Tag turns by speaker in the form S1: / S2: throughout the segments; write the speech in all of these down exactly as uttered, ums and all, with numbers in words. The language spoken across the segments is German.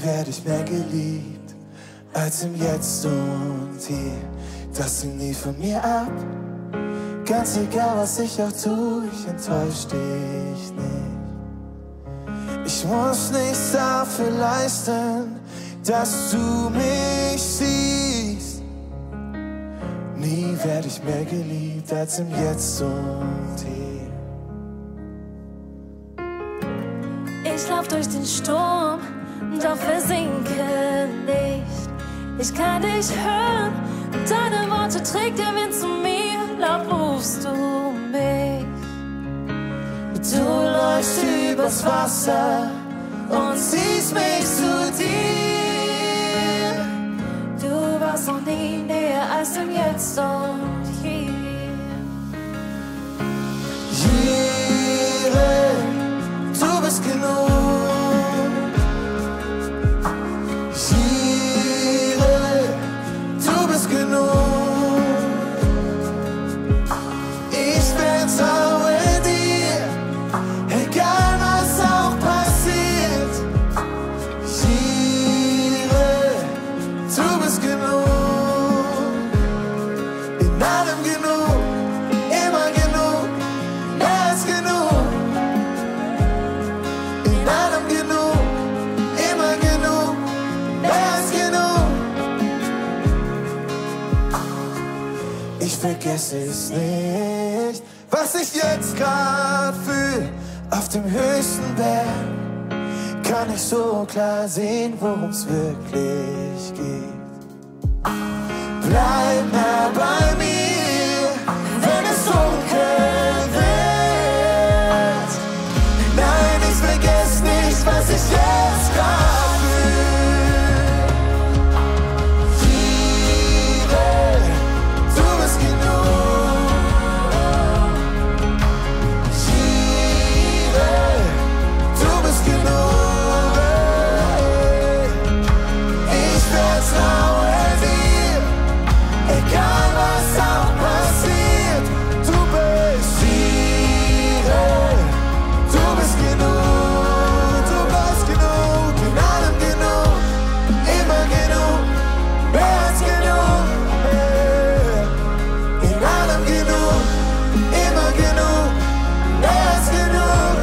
S1: werd ich mehr geliebt als im Jetzt und Hier. Das hängt nie von mir ab. Ganz egal, was ich auch tue, ich enttäusch dich nicht. Ich muss nichts dafür leisten, dass du mich siehst. Nie werd ich mehr geliebt als im Jetzt und Hier.
S2: Ich lauf durch den Sturm, doch versinke nicht. Ich kann dich hören, deine Worte trägt der Wind zu mir. Laut rufst du mich.
S1: Du läufst übers Wasser und ziehst mich zu dir.
S2: Du warst noch nie näher als im Jetzt und Hier.
S1: Jere, du bist genug. Jere, du bist genug. Ich vertraue dir, egal was auch passiert. Jere, du bist genug. In allem genug, immer genug, mehr als genug. In allem genug, immer genug, mehr als genug. Ich vergesse es nicht, was ich jetzt grad fühl. Auf dem höchsten Berg kann ich so klar sehen, worum's wirklich geht. Bleib nah bei mir, wenn es dunkel wird. Nein, ich vergess nicht, was ich jetzt grad fühl. Liebe, du bist genug. Liebe, du bist genug. Ich vertraue dir, egal was auch passiert. Du bist Liebe, du bist genug. Du bleibst genug, in allem genug, immer genug, mehr als genug. In allem genug, immer genug, mehr als genug.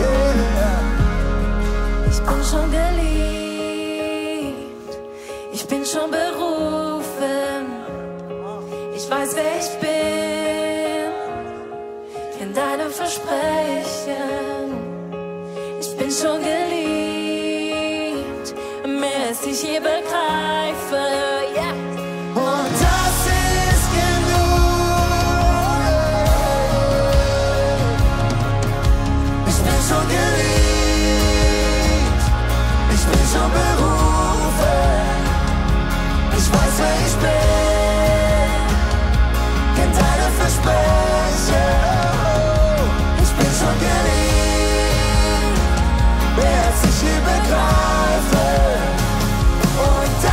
S2: Ich bin schon geliebt, ich bin schon berufen. Ich weiß, wer ich bin, kenn deine Versprechen. Ich bin schon geliebt, mehr als ich je begreife. Yeah.
S1: Und das ist genug. Ich bin schon geliebt, ich bin schon berufen. Ich weiß, wer ich bin, kenn deine Versprechen. Ich bin schon geliebt, mehr als ich je begreife. Und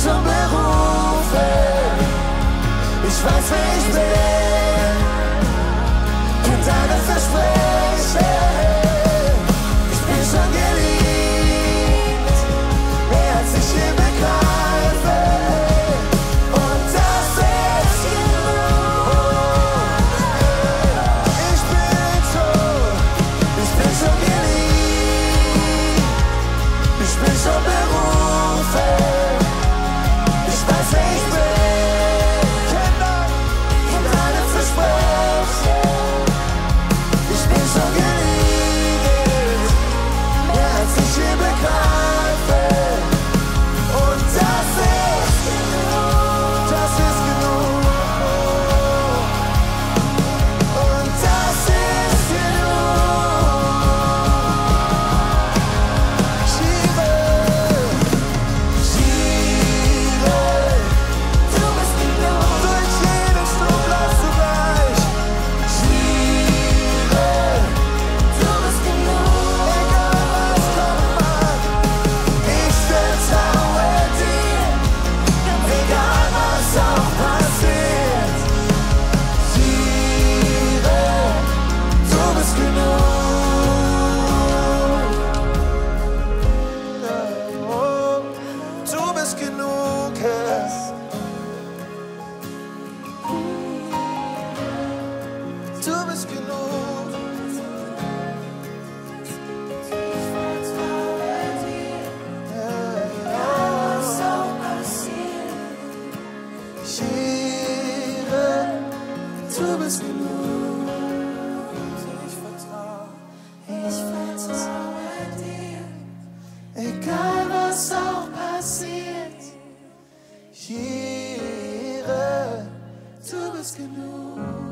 S1: schon berufen. Ich weiß, wer ich bin. Kennt deine Versprechen. Ich bin schon geliebt, mehr als ich je begreife. Und das ist genug. Ich bin schon, ich bin schon geliebt. Ich bin schon berufen. Ich weiß, wer ich bin. Kennt deine Versprechen. Ich bin schon geliebt, mehr als ich je begreife. Und das ist genug. Das ist genug. Und das ist genug. Schiebe, Schiebe, du bist genug. Durch jeden Sturm bleibst du gleich. Schiebe, du bist genug. Egal was kommen mag, ich vertraue dir. Egal was auch passiert. Schiebe, du bist genug. Oh, du bist genug, Herr. Du bist genug. Ich vertraue dir. Egal was auch passiert. Schiebe, du bist genug. Ich vertraue. Ich vertraue dir. Egal was auch passiert. Jire, du bist genug.